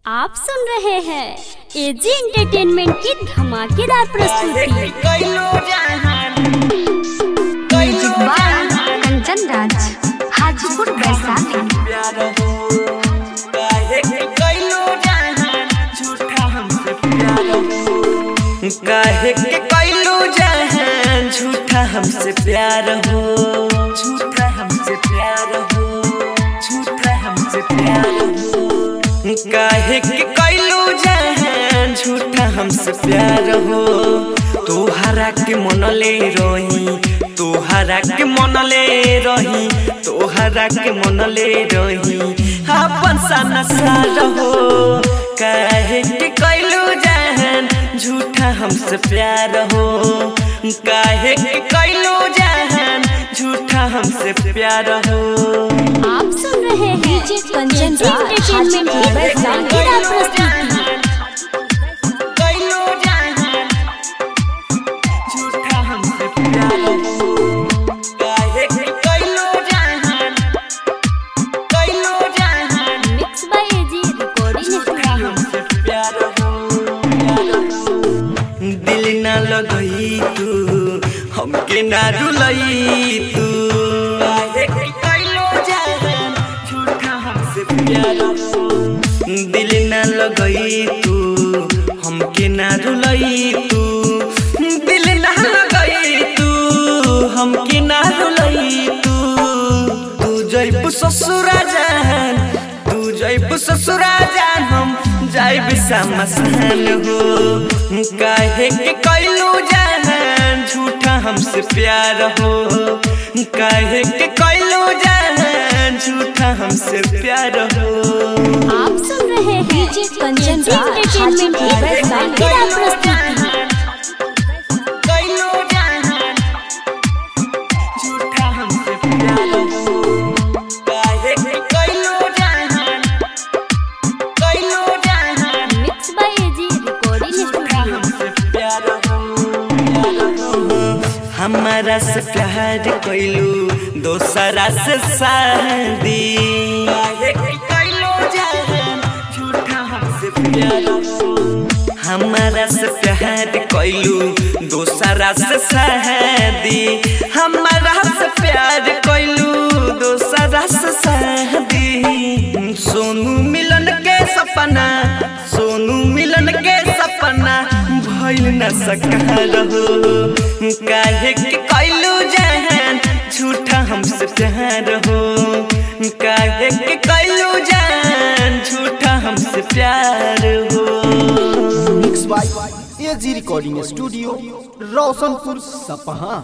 आप सुन रहे हैं एजी एंटरटेनमेंट की धमाकेदार प्रस्तुति। Music by Kanchan Raj, Hajipur Vaishali. काहे के कैलू जहान झूठा हमसे प्यार हो, झूठा हमसे प्यार हो, झूठा हमसे प्यार हो। काहे के कैलू जहान झूठा हमसे प्यार हो। तोहरा के मनले रही, तोहरा के मनले रही, तोहरा के मनले रही अपन सन सार हो। काहे के कैलू जहान झूठा हमसे प्यार हो। काहे के कैलू जहान झूठा हमसे प्यार हो। आप सुन रहे हैं एजी एंटरटेनमेंट की धमाकेदार प्रस्तुति। कैलू जहान झूठा हमसे प्यार हो। काहे के कैलू जहान, कैलू जहान मिक्स बाय एजी रिकॉर्डिंग झूठा हमसे प्यार हो, प्यार हो। दिल ना लगई तू हमके ना रुलई तू। काहे के कैलू जहान झूठा हमसे प्यार हो। दिल ना लगई तू हमके ना रुलई तू। दिल ना लगई तू हमके ना रुलई तू। तू जइब ससुरा जान, तू जइब ससुरा जान, हम जाइब समसान हो। काहे के कैलू जहान झूठा हमसे प्यार हो। काहे के कैलू जहान झूठा हमसे प्यार हो। आप सुन रहे हैं एजी एंटरटेनमेंट की धमाकेदार प्रस्तुति। कैलू जहान झूठा हमसे प्यार हो। काहे के कैलू जहान, कैलू जहान मिक्स बाय एजी रिकॉर्डिंग झूठा हमसे प्यार हो, प्यार हो। हमारा से प्यार कैलू दोसरा से शादी। काहे के कैलू जहान झूठा हमसे प्यार हो। हमारा से प्यार कैलू दोसरा से शादी। हमारा से प्यार कैलू दोसरा से शादी। सोनू मिलन के सपना, सोनू मिलन के सपना भइल न सकार हो। काहे के कैलू जहान झूठा हमसे प्यार हो। काहे के कैलू जहान झूठा हमसे प्यार हो। Mix by A G recording studio, Roshanpur Sapaha.